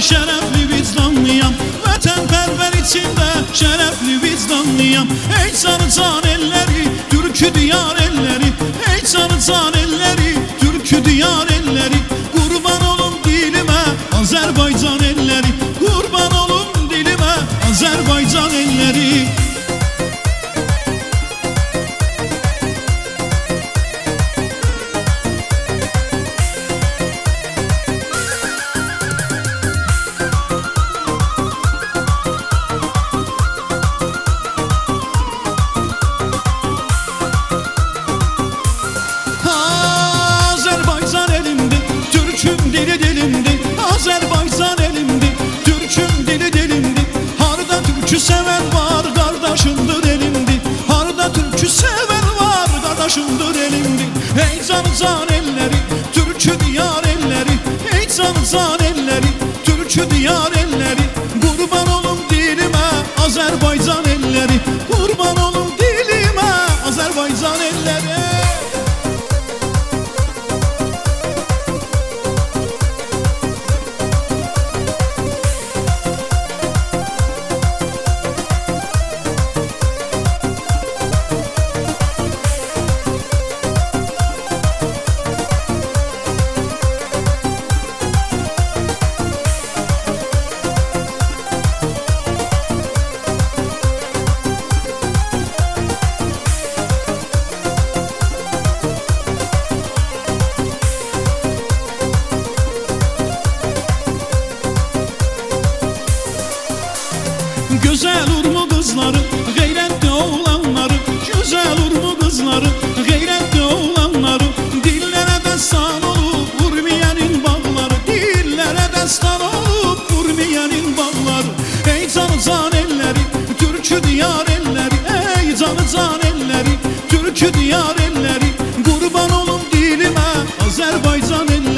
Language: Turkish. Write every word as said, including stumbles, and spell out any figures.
şerefli vicdanlıyam. Vətənpərvər içində şerefli vicdanlıyam. Ey canı can elleri, türkü diyar elleri. Ey canı can elleri, türkü diyar elleri. Kurban olum dilime Azerbaycan elleri. Kurban olum dilime Azerbaycan elleri. Azerbaycan elimde, Türk'üm dili dilimdi. Azerbaycan elimde, Türk'üm dili dilimdi. Harda Türk'ü seven var, kardeşimdir elimdi. Harda Türk'ü seven var, kardeşimdir elimdi. Ey can can elleri, Türk'ü diyar elleri. Ey can can elleri, Türk'ü diyar elleri. Kurban olum dilime Azerbaycan elleri. Kurban olum dilime Azerbaycan elleri. Güzel urmu kızları, gayretli oğlanları. Güzel urmu kızları, gayretli oğlanları. Dillere destan olup vurmayanın bağları. Dillere destan olup vurmayanın bağları. Ey canı can elleri, Türk'ü diyar elleri. Ey canı can elleri, Türk'ü diyar elleri. Kurban olum dilime Azerbaycan elleri.